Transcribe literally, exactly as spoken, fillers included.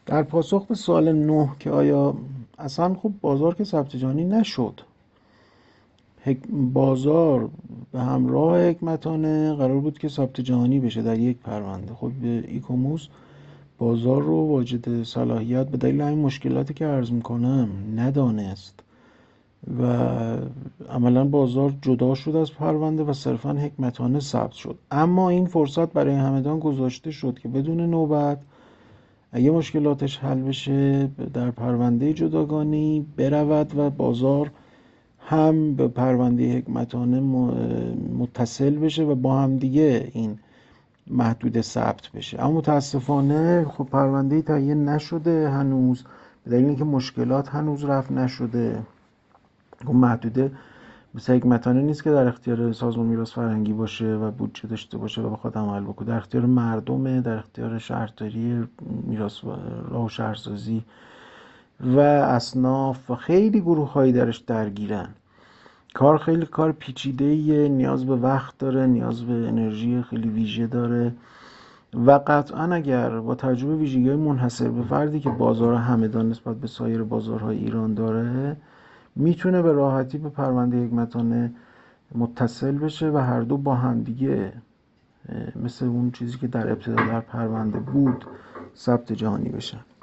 در پاسخ به سوال نه که آیا اصلا خب بازار که ثبت جهانی نشد، حک- بازار به همراه حکمتانه قرار بود که ثبت جهانی بشه در یک پرونده. خب به ایکوموس بازار رو واجد صلاحیت به دلیل همین مشکلاتی که عرض میکنم ندانست و عملا بازار جدا شد از پرونده و صرفا حکمتانه ثبت شد. اما این فرصت برای همدان گذاشته شد که بدون نوبت اگه مشکلاتش حل بشه در پرونده جداگانه برود و بازار هم به پرونده حکمتانه متصل بشه و با هم دیگه این محدوده ثبت بشه. اما متاسفانه خب پرونده تهیه نشده هنوز به دلیل اینکه مشکلات هنوز رفع نشده. اون محدوده مثل حکمتانه نیست که در اختیار سازمان میراث فرهنگی باشه و بودجه داشته باشه و بخواد عمل بکنه، در اختیار مردمه، در اختیار شهرداری میراث راه و شهرسازی و اصناف و خیلی گروه هایی درش درگیرن. کار خیلی کار پیچیده‌ایه، نیاز به وقت داره، نیاز به انرژی خیلی ویژه داره و قطعا اگر با توجه به ویژگی‌های منحصر به فردی که بازار همدان نسبت به سایر بازارهای ایران داره میتونه به راحتی به پرونده حکمتانه متصل بشه و هر دو با هم دیگه مثل اون چیزی که در ابتدا در پرونده بود ثبت جهانی بشن.